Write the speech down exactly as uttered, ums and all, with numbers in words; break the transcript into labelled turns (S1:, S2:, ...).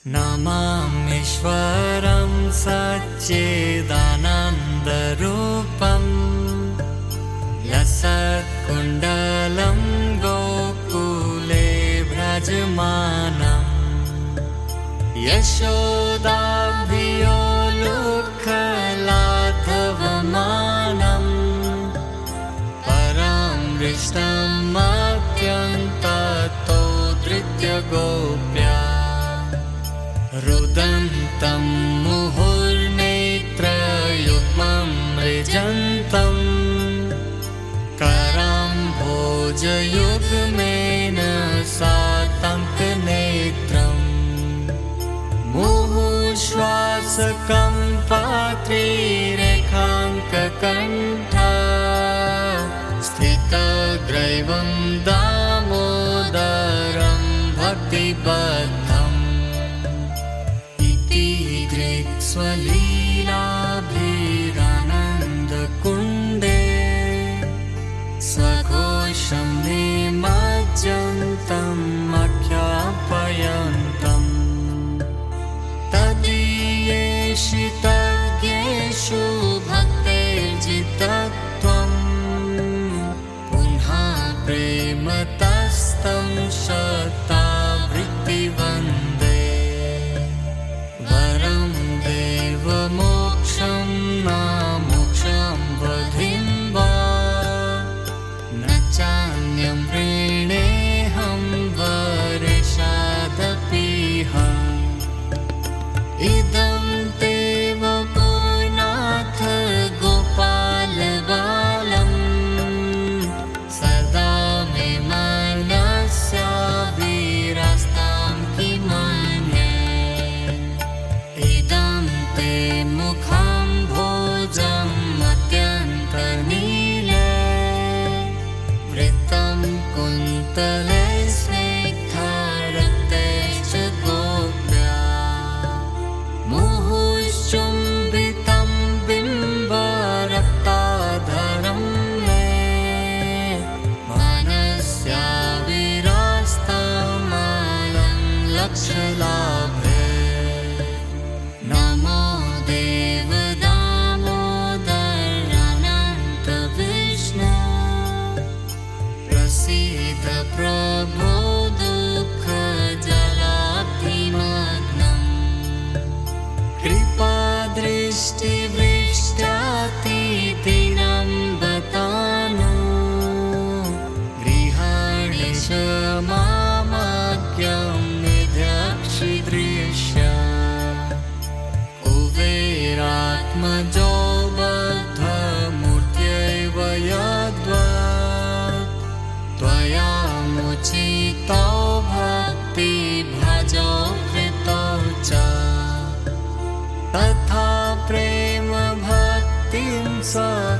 S1: नमामीश्वरं सच्चिदानन्दरूपं लसत्कुण्डलं गोकुले व्रजमानं यशोदाभियोलुखलाघवमानं परामृष्टमत्यन्ततो धृत्य रुदन्तं मुहुर्नेत्रयुग्मं मृजन्तं कराम्भोजयुग्मेन सातङ्कनेत्रम् मुहुश्वासकं पात्रीरेखाङ्ककण्ठा स्थितग्रैवं दामोदरं भक्तिबद्धम् स्वलीलाभिरानन्दकुण्डे स्वघोषं निमज्जन्तम् आख्यापयन्तम् तदीयेषितज्ञेषु भक्तैर्जितत्वं पुनः प्रेमतस्तं शतावृत्तिवन्दे मोक्षं न मोक्षं वधिं वा न चान्यं वृणेऽहं वरेशादपीहम् इदं ते वपुनाथ गोपालबालं सदा मे मनस्याविरास्तां किमन्ये इदं ते मुखं भोजम् अत्यन्तनीले वृत्तं कुन्तले स्निग्धरक्तैश्च गोप्या मुहुश्चुम्बितं बिम्बरक्ताधरं मे मनस्याविरास्तामलं लक्ष्यलाभे नमो देवदामोदरानन्त विष्णु प्रसीद प्रभो दुःखजलाब्धिमग्नम् कृपादृष्टिवृष्ट्यातिदिनं बतानु गृहाणेश मामज्ञं निध्यक्षिदृश्य कुबेरात्मजो बद्धमूर्त्यैव यद्वत् त्वया मुचितो भक्तिभाजो कृतो च तथा प्रेम भक्तिं स